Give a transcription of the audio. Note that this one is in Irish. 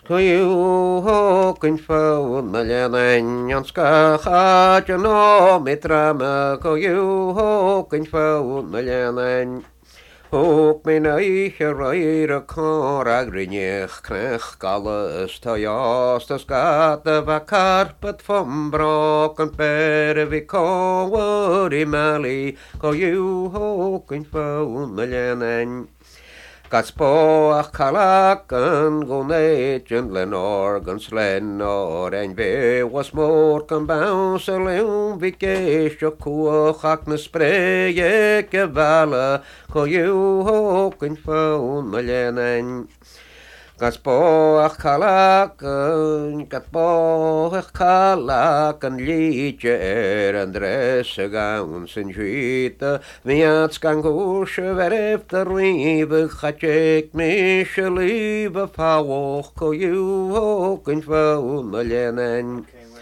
Coiú fáil me leanain an scacha nó mitrama coiú fáil me leanain. Hoog mijn eigen rijden kan agrinech knech alles te jas te schatten van karpet van broken per we kan die mali kan je ook in familien. Gatspoach calacan gonetjen lenorgan slenor en we was more kan bounce leun vi geisio kuach na spreie gevala ko you hok in faun malenen. Gatspoach calacan liedje en dresse gaun sin juite viats gangusche verf der lieve gatjek mische lieve pauwch ko you hok in faun malenen.